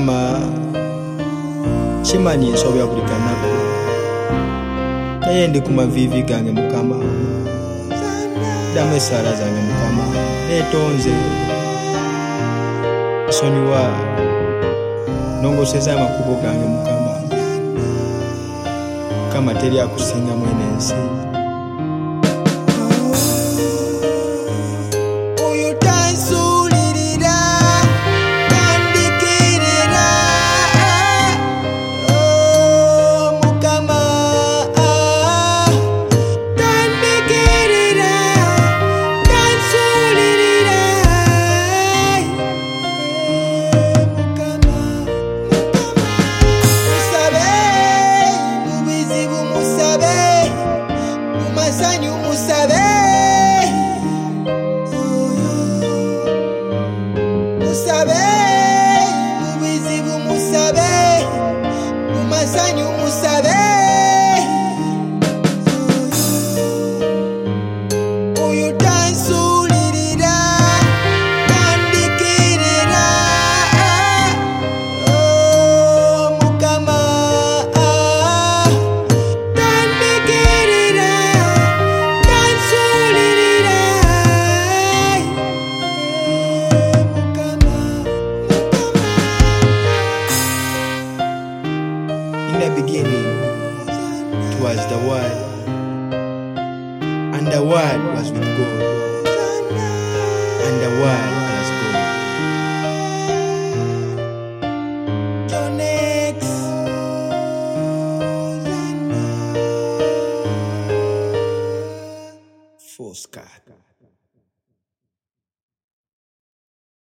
Mukama kimanyi ensobya buli kanaku, naye ndi ku maviivi gange Mukama, ddamu essaala zange Mukama, neetonze nsonyiwa, nongoseza amakubo gange Mukama. Mukama teri akusinga mwene ensi. In the beginning, it was the Word, and the Word was with God, and the Word was God. Your next Fosca.